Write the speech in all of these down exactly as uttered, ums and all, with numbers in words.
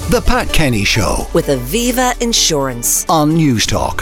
The Pat Kenny Show with Aviva Insurance on Newstalk.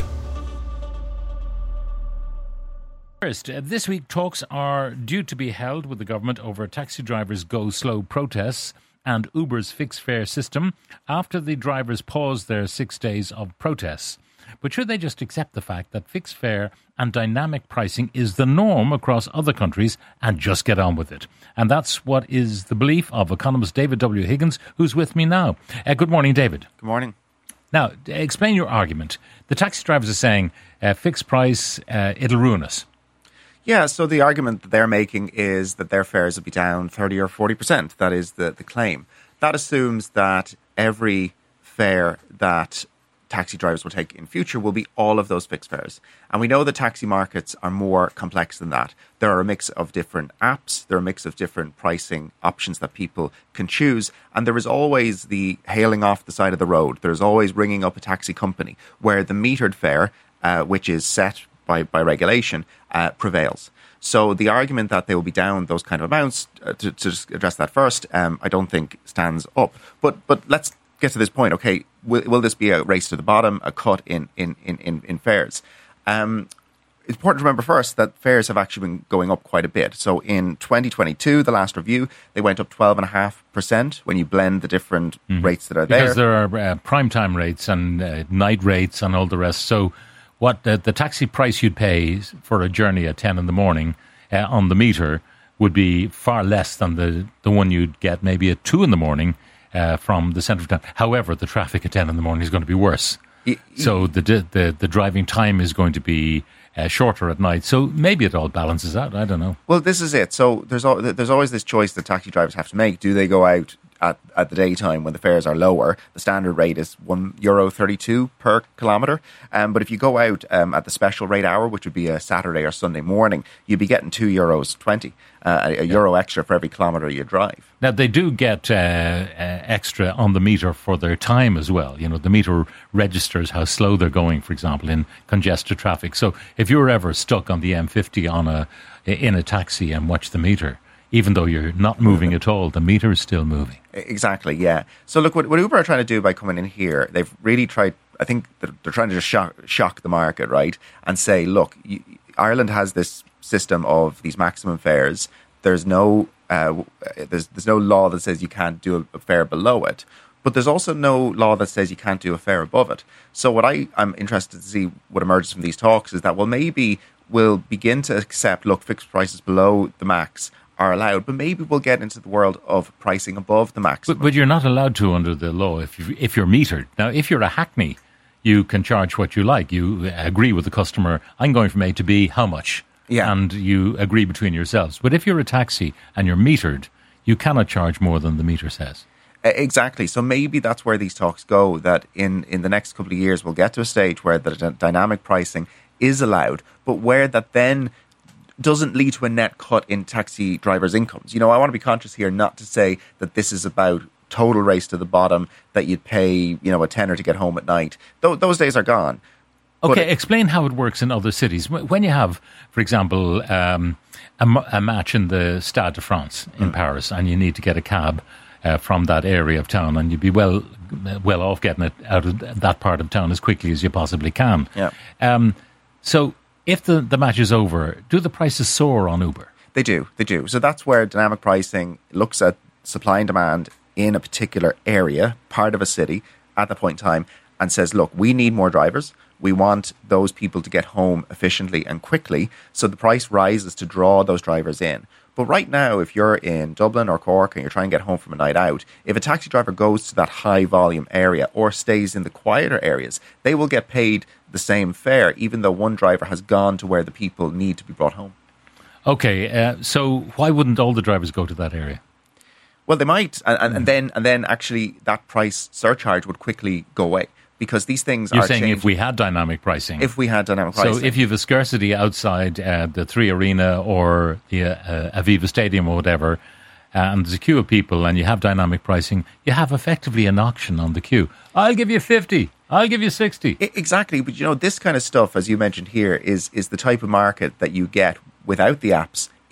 First, uh, this week talks are due to be held with the government over taxi drivers' go slow protests and Uber's fixed fare system after the drivers paused their six days of protests. But should they just accept the fact that fixed fare and dynamic pricing is the norm across other countries and just get on with it? And that's what is the belief of economist David W. Higgins, who's with me now. Uh, good morning, David. Good morning. Now, explain your argument. The taxi drivers are saying uh, fixed price, uh, it'll ruin us. Yeah, so the argument that they're making is that their fares will be down thirty or forty percent. That is the, the claim. That assumes that every fare that taxi drivers will take in future will be all of those fixed fares. And we know that taxi markets are more complex than that. There are a mix of different apps, there are a mix of different pricing options that people can choose, and there is always the hailing off the side of the road. There's always ringing up a taxi company where the metered fare, uh, which is set by, by regulation, uh, prevails. So the argument that they will be down those kind of amounts, uh, to, to just address that first, um, I don't think stands up. But but let's get to this point. Okay, will, will this be a race to the bottom, a cut in in in in, in fares? Um, it's important to remember first that fares have actually been going up quite a bit. So in twenty twenty-two, the last review, they went up twelve point five percent when you blend the different mm-hmm. rates that are there. Because there are uh, prime time rates and uh, night rates and all the rest. So what the, the taxi price you'd pay for a journey at ten in the morning uh, on the meter would be far less than the, the one you'd get maybe at two in the morning uh, from the centre of town. However, the traffic at ten in the morning is going to be worse. It, so the, the the driving time is going to be uh, shorter at night. So maybe it all balances out. I don't know. Well, this is it. So there's al- there's always this choice that taxi drivers have to make. Do they go out at, at the daytime when the fares are lower? The standard rate is one euro thirty-two per kilometre. Um, but if you go out um, at the special rate hour, which would be a Saturday or Sunday morning, you'd be getting two euros twenty, uh, a, a yeah. euro extra for every kilometre you drive. Now they do get uh, uh, extra on the meter for their time as well. You know, the meter registers how slow they're going, for example, in congested traffic. So if you're ever stuck on the M fifty on a in a taxi and watch the meter, even though you're not moving at all, the meter is still moving. Exactly, yeah. So look, what, what Uber are trying to do by coming in here, they've really tried, I think they're, they're trying to just shock, shock the market, right? And say, look, you, Ireland has this system of these maximum fares. There's no uh, there's, there's no law that says you can't do a, a fare below it. But there's also no law that says you can't do a fare above it. So what I, I'm interested to see what emerges from these talks is that, well, maybe we'll begin to accept, look, fixed prices below the max are allowed, but maybe we'll get into the world of pricing above the maximum. But, but you're not allowed to under the law if you, if you're metered. Now, if you're a hackney, you can charge what you like. You agree with the customer, I'm going from A to B, how much? Yeah. And you agree between yourselves. But if you're a taxi and you're metered, you cannot charge more than the meter says. Exactly. So maybe that's where these talks go, that in, in the next couple of years we'll get to a stage where the d- dynamic pricing is allowed, but where that then doesn't lead to a net cut in taxi drivers' incomes. You know, I want to be conscious here not to say that this is about total race to the bottom, that you'd pay, you know, a tenner to get home at night. Th- those days are gone. Okay, but explain how it works in other cities. When you have, for example, um, a, a match in the Stade de France in mm. Paris, and you need to get a cab uh, from that area of town, and you'd be well well off getting it out of that part of town as quickly as you possibly can. Yeah. Um, so if the, the match is over, do the prices soar on Uber? They do, they do. So that's where dynamic pricing looks at supply and demand in a particular area, part of a city, at the point in time, and says, look, we need more drivers. We want those people to get home efficiently and quickly. So the price rises to draw those drivers in. But right now, if you're in Dublin or Cork and you're trying to get home from a night out, if a taxi driver goes to that high volume area or stays in the quieter areas, they will get paid the same fare, even though one driver has gone to where the people need to be brought home. Okay, uh, so why wouldn't all the drivers go to that area? Well, they might, and, and, and then and then actually that price surcharge would quickly go away. Because these things You're are saying changing. if we had dynamic pricing. If we had dynamic pricing. So if you have a scarcity outside uh, the Three Arena or the uh, Aviva Stadium or whatever, uh, and there's a queue of people and you have dynamic pricing, you have effectively an auction on the queue. I'll give you fifty. I'll give you sixty. I, exactly. But, you know, this kind of stuff, as you mentioned here, is is the type of market that you get without the apps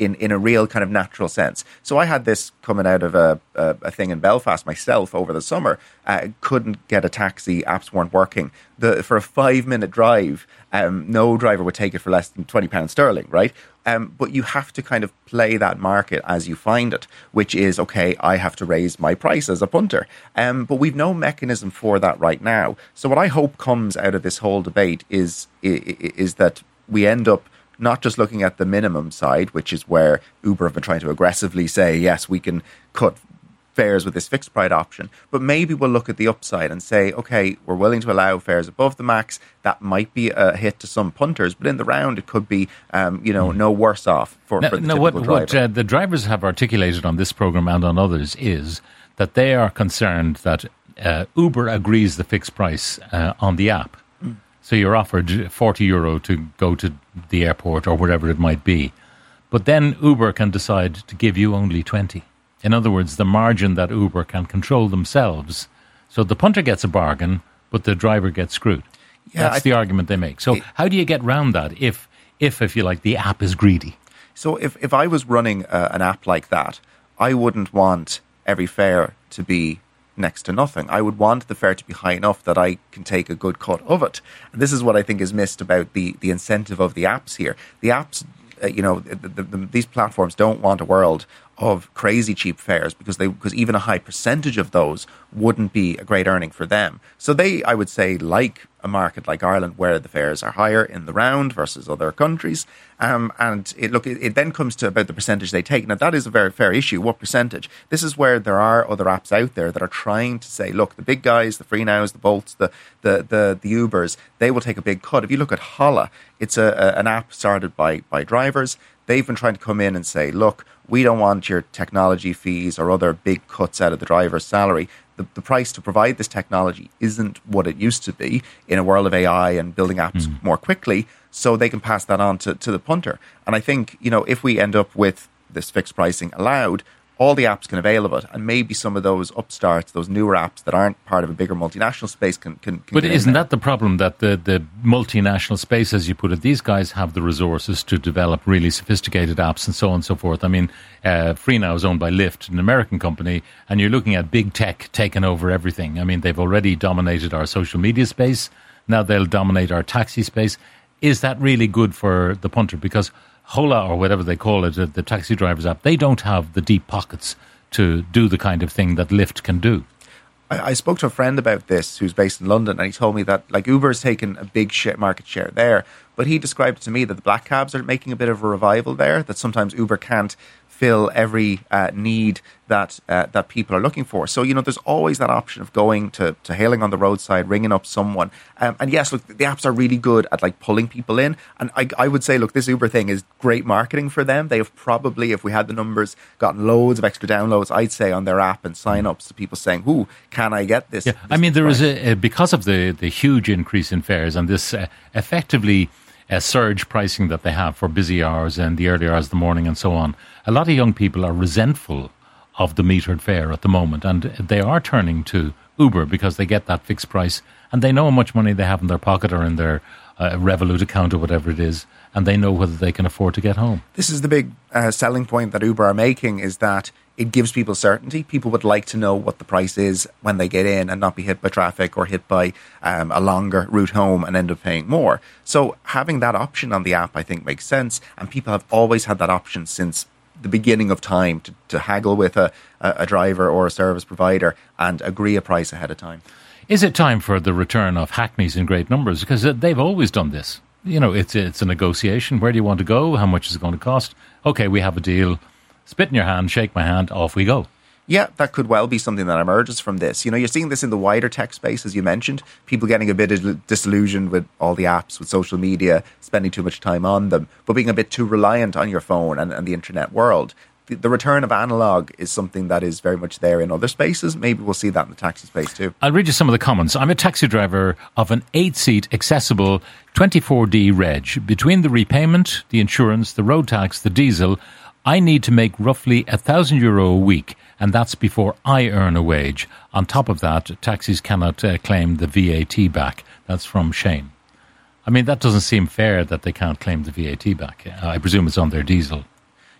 in, in a real kind of natural sense. So I had this coming out of a, a, a thing in Belfast myself over the summer. Uh, couldn't get a taxi, apps weren't working. The, for a five-minute drive, um, no driver would take it for less than twenty pounds sterling, right? Um, but you have to kind of play that market as you find it, which is, okay, I have to raise my price as a punter. Um, but we've no mechanism for that right now. So what I hope comes out of this whole debate is is that we end up not just looking at the minimum side, which is where Uber have been trying to aggressively say, yes, we can cut fares with this fixed price option, but maybe we'll look at the upside and say, okay, we're willing to allow fares above the max. That might be a hit to some punters, but in the round it could be, um, you know, no worse off for, now, for the now typical what, driver. what uh, the drivers have articulated on this program and on others is that they are concerned that uh, Uber agrees the fixed price uh, on the app. Mm. So you're offered forty euro to go to the airport or wherever it might be, but then Uber can decide to give you only twenty. In other words, the margin that Uber can control themselves. So the punter gets a bargain, but the driver gets screwed. Yeah, That's I, the argument they make. So it, how do you get round that if, if, if you like, the app is greedy? So if, if I was running uh, an app like that, I wouldn't want every fare to be next to nothing. I would want the fare to be high enough that I can take a good cut of it. And this is what I think is missed about the, the incentive of the apps here. The apps, uh, you know, the, the, the, these platforms don't want a world of crazy cheap fares because they because even a high percentage of those wouldn't be a great earning for them. So they, I would say, like a market like Ireland where the fares are higher in the round versus other countries. Um, and it look it, it then comes to about the percentage they take. Now that is a very fair issue. What percentage? This is where there are other apps out there that are trying to say, look, the big guys, the FreeNows, the Bolts, the the the, the Ubers, they will take a big cut. If you look at Holla, it's a, a an app started by by drivers. They've been trying to come in and say, look, we don't want your technology fees or other big cuts out of the driver's salary. The, the price to provide this technology isn't what it used to be in a world of A I and building apps mm. more quickly, so they can pass that on to, to the punter. And I think, you know, if we end up with this fixed pricing allowed, all the apps can avail of it, and maybe some of those upstarts, those newer apps that aren't part of a bigger multinational space can... can, can but isn't that the problem, that the, the multinational space, as you put it, these guys have the resources to develop really sophisticated apps and so on and so forth. I mean, uh, FreeNow is owned by Lyft, an American company, and you're looking at big tech taking over everything. I mean, they've already dominated our social media space. Now they'll dominate our taxi space. Is that really good for the punter? Because Hola, or whatever they call it, the taxi drivers app, they don't have the deep pockets to do the kind of thing that Lyft can do. I, I spoke to a friend about this who's based in London, and he told me that like Uber's taken a big share, market share there, but he described to me that the black cabs are making a bit of a revival there, that sometimes Uber can't fill every uh, need that uh, that people are looking for. So, you know, there's always that option of going to, to hailing on the roadside, ringing up someone. Um, and yes, look, the apps are really good at like pulling people in. And I, I would say, look, this Uber thing is great marketing for them. They have probably, if we had the numbers, gotten loads of extra downloads, I'd say, on their app and sign-ups to people saying, ooh, can I get this? Yeah, this I mean, there price? is a, a, because of the, the huge increase in fares and this uh, effectively uh, surge pricing that they have for busy hours and the early hours of the morning and so on, a lot of young people are resentful of the metered fare at the moment, and they are turning to Uber because they get that fixed price and they know how much money they have in their pocket or in their uh, Revolut account or whatever it is, and they know whether they can afford to get home. This is the big uh, selling point that Uber are making, is that it gives people certainty. People would like to know what the price is when they get in and not be hit by traffic or hit by um, a longer route home and end up paying more. So having that option on the app, I think, makes sense, and people have always had that option since the beginning of time to, to haggle with a, a driver or a service provider and agree a price ahead of time. Is it time for the return of hackneys in great numbers? Because they've always done this. You know, it's it's a negotiation. Where do you want to go? How much is it going to cost? Okay, we have a deal. Spit in your hand, shake my hand, off we go. Yeah, that could well be something that emerges from this. You know, you're seeing this in the wider tech space, as you mentioned. People getting a bit disillusioned with all the apps, with social media, spending too much time on them, but being a bit too reliant on your phone and, and the internet world. The, the return of analog is something that is very much there in other spaces. Maybe we'll see that in the taxi space too. I'll read you some of the comments. I'm a taxi driver of an eight-seat accessible twenty-four D reg. Between the repayment, the insurance, the road tax, the diesel, I need to make roughly a thousand euro a week, and that's before I earn a wage. On top of that, taxis cannot uh, claim the V A T back. That's from Shane. I mean, that doesn't seem fair that they can't claim the V A T back. Uh, I presume it's on their diesel.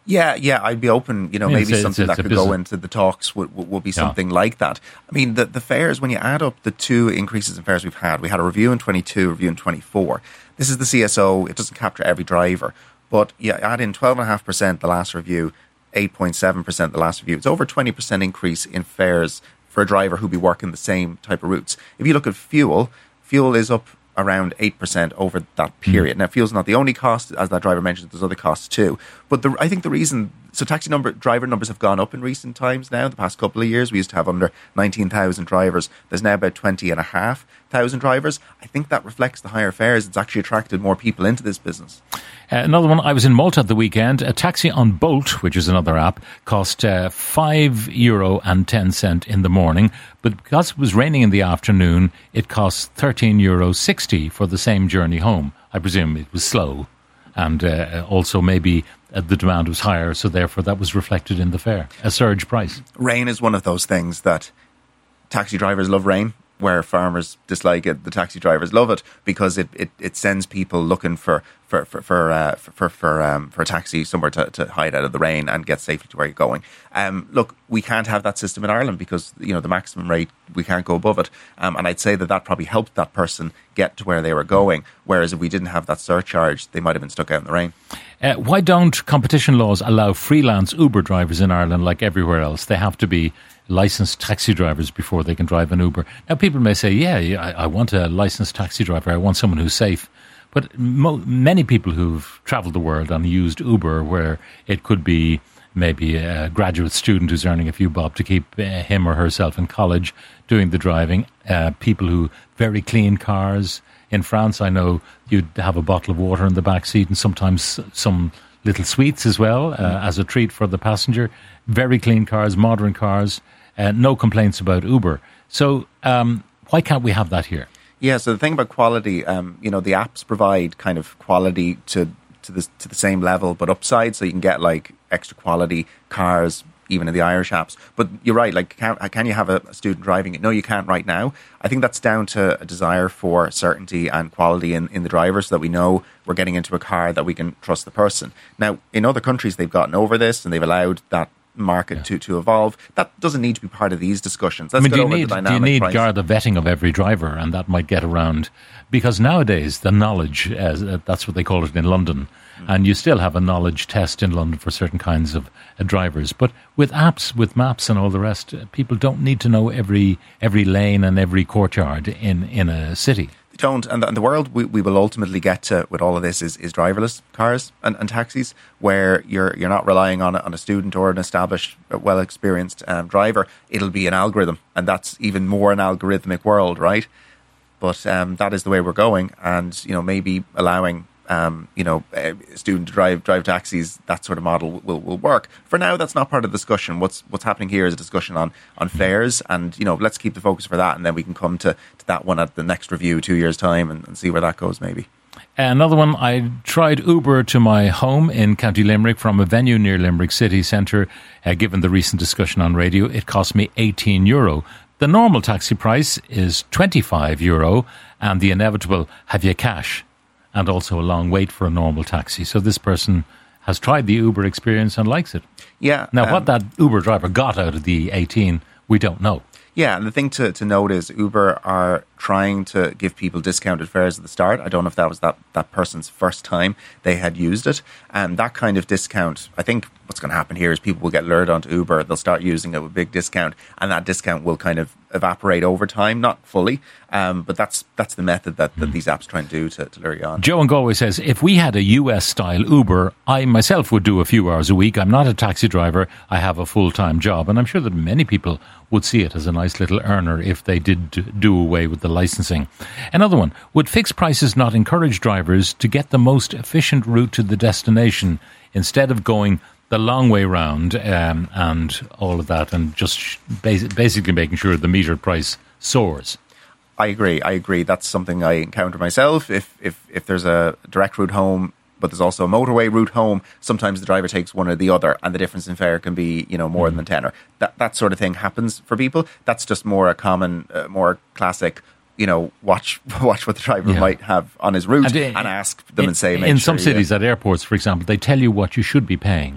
Yeah, yeah, I'd be open. You know, Yeah, maybe it's a- something it's that a could go business. into the talks would, would, would be Yeah. something like that. I mean, the, the fares, when you add up the two increases in fares we've had, we had a review in twenty-two, review in twenty-four. This is the C S O. It doesn't capture every driver. But you add in twelve point five percent the last review, eight point seven percent the last review. It's over twenty percent increase in fares for a driver who'd be working the same type of routes. If you look at fuel, fuel is up around eight percent over that period. Mm. Now, fuel's not the only cost, as that driver mentioned, there's other costs too. But the, I think the reason, so taxi number driver numbers have gone up in recent times now, the past couple of years. We used to have under nineteen thousand drivers. There's now about twenty and a half thousand drivers. I think that reflects the higher fares. It's actually attracted more people into this business. Uh, another one, I was in Malta at the weekend. A taxi on Bolt, which is another app, cost uh, five euro and ten cent in the morning. But because it was raining in the afternoon, it cost thirteen euro sixty for the same journey home. I presume it was slow. And uh, also maybe uh, the demand was higher, so therefore that was reflected in the fare. A surge price. Rain is one of those things that taxi drivers love rain, where farmers dislike it. The taxi drivers love it because it, it, it sends people looking for for for for uh, for, for, for, um, for a taxi somewhere to, to hide out of the rain and get safely to where you're going. Um, look, we can't have that system in Ireland because, you know, the maximum rate, we can't go above it. Um, and I'd say that that probably helped that person get to where they were going. Whereas if we didn't have that surcharge, they might have been stuck out in the rain. Uh, why don't competition laws allow freelance Uber drivers in Ireland like everywhere else? They have to be licensed taxi drivers before they can drive an Uber. Now, people may say, yeah, yeah I, I want a licensed taxi driver. I want someone who's safe. But mo- many people who've travelled the world and used Uber, where it could be maybe a graduate student who's earning a few bob to keep uh, him or herself in college doing the driving, uh, people who very clean cars. In France, I know you'd have a bottle of water in the back seat and sometimes some little sweets as well, uh, mm. as a treat for the passenger. Very clean cars, modern cars, uh, no complaints about Uber. So um, why can't we have that here? Yeah, so the thing about quality, um, you know, the apps provide kind of quality to to the to the same level, but upside, so you can get like extra quality cars, even in the Irish apps. But you're right, like, can, can you have a, a student driving it? No, you can't right now. I think that's down to a desire for certainty and quality in, in the driver, so that we know we're getting into a car that we can trust the person. Now, in other countries, they've gotten over this and they've allowed that market yeah. to, to evolve. That doesn't need to be part of these discussions. Let's I mean, get do you over need, the do you dynamic need price. Garda vetting of every driver, and that might get around? Because nowadays, the knowledge, uh, that's what they call it in London, mm. and you still have a knowledge test in London for certain kinds of uh, drivers. But with apps, with maps and all the rest, uh, people don't need to know every every lane and every courtyard in, in a city. They don't, and the, and the world we, we will ultimately get to with all of this is, is driverless cars and, and taxis, where you're you're not relying on a, on a student or an established, well experienced um, driver. It'll be an algorithm, and that's even more an algorithmic world, right? But um, that is the way we're going, and you know, maybe allowing um, you know a student to drive drive taxis, that sort of model will, will work. For now, that's not part of the discussion. What's what's happening here is a discussion on on fares, and you know, let's keep the focus for that, and then we can come to, to that one at the next review two years time and, and see where that goes maybe. Another one, I tried Uber to my home in County Limerick from a venue near Limerick City Centre. Uh, given the recent discussion on radio, it cost me eighteen euro. The normal taxi price is twenty-five euro, and the inevitable have you cash, and also a long wait for a normal taxi. So this person has tried the Uber experience and likes it. Yeah. Now, um, what that Uber driver got out of the eighteen, we don't know. Yeah, and the thing to, to note is Uber are trying to give people discounted fares at the start. I don't know if that was that, that person's first time they had used it. And that kind of discount, I think what's going to happen here is people will get lured onto Uber. They'll start using it with a big discount, and that discount will kind of evaporate over time, not fully. Um, but that's that's the method that, that these apps try and do to, to lure you on. Joe in Galway says, if we had a U S-style Uber, I myself would do a few hours a week. I'm not a taxi driver. I have a full-time job. And I'm sure that many people would see it as a nice little earner if they did do away with the licensing. Another one, would fixed prices not encourage drivers to get the most efficient route to the destination instead of going the long way round um, and all of that, and just bas- basically making sure the metered price soars? I agree. I agree. That's something I encounter myself. If if if there's a direct route home, but there's also a motorway route home, sometimes the driver takes one or the other, and the difference in fare can be, you know, more mm. than a tenner. That that sort of thing happens for people. That's just more a common, uh, more classic. You know, watch watch what the driver yeah. might have on his route and, uh, and ask them in, and say. Make in sure some cities, at airports, for example, they tell you what you should be paying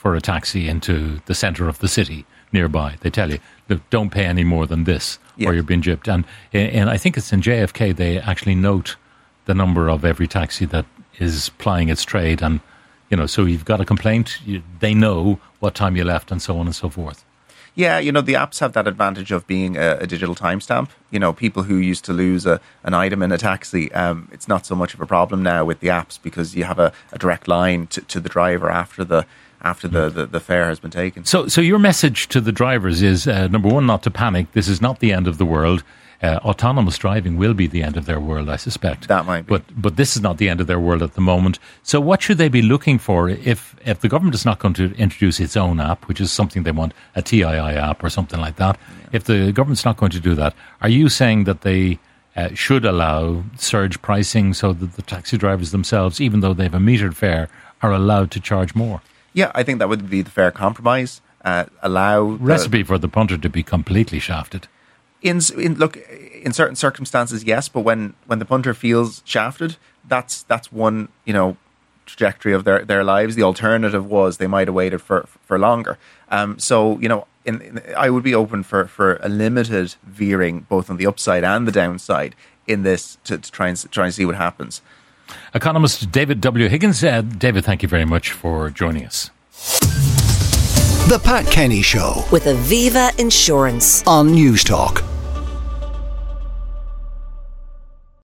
for a taxi into the centre of the city nearby. They tell you, look, don't pay any more than this, yeah. or you're being gypped. And, and I think it's in J F K they actually note the number of every taxi that is plying its trade. And, you know, so you've got a complaint, you, they know what time you left and so on and so forth. Yeah, you know, the apps have that advantage of being a, a digital timestamp. You know, people who used to lose a, an item in a taxi, um, it's not so much of a problem now with the apps because you have a, a direct line to, to the driver after the after the, the, the fare has been taken. So so your message to the drivers is, uh, number one, not to panic. This is not the end of the world. Uh, autonomous driving will be the end of their world, I suspect. That might be. But but this is not the end of their world at the moment. So what should they be looking for if, if the government is not going to introduce its own app, which is something they want, a T I I app or something like that? Yeah. If the government's not going to do that, are you saying that they uh, should allow surge pricing so that the taxi drivers themselves, even though they have a metered fare, are allowed to charge more? Yeah, I think that would be the fair compromise. Uh, allow... Recipe the, for the punter to be completely shafted. In, in look, in certain circumstances, yes, but when, when the punter feels shafted, that's that's one, you know, trajectory of their, their lives. The alternative was they might have waited for for longer. Um, so, you know, in, in, I would be open for, for a limited veering, both on the upside and the downside, in this to, to try and try and see what happens. Economist David W. Higgins. Uh, David, thank you very much for joining us. The Pat Kenny Show with Aviva Insurance on News Talk.